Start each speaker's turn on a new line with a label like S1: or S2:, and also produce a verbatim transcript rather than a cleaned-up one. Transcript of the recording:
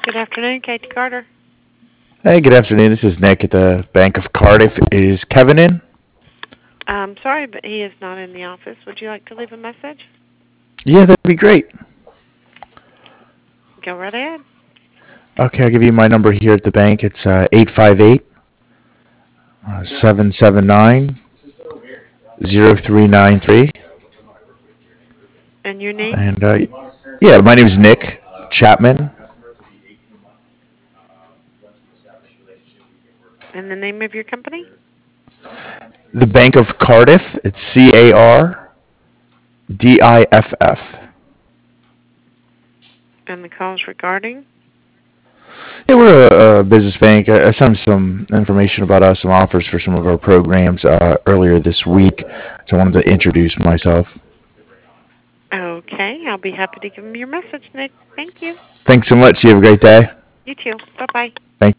S1: Good afternoon, Katie Carter.
S2: Hey, good afternoon. This is Nick at the Bank of Cardiff. Is Kevin in?
S1: I'm sorry, but he is not in the office. Would you like to leave a message?
S2: Yeah, that'd be great.
S1: Go right ahead.
S2: Okay, I'll give you my number here at the bank. It's uh, eight five eight, seven seven nine, zero three nine three.
S1: And your name?
S2: And uh, yeah, my name is Nick Chapman.
S1: And the name of your company?
S2: The Bank of Cardiff. It's C A R D I F F.
S1: And the call's regarding?
S2: Yeah, we're a, a business bank. I, I sent some information about us, some offers for some of our programs uh, earlier this week. So I wanted to introduce myself.
S1: Okay, I'll be happy to give him your message, Nick. Thank you.
S2: Thanks so much. You have a great day.
S1: You too. Bye-bye.
S2: Thank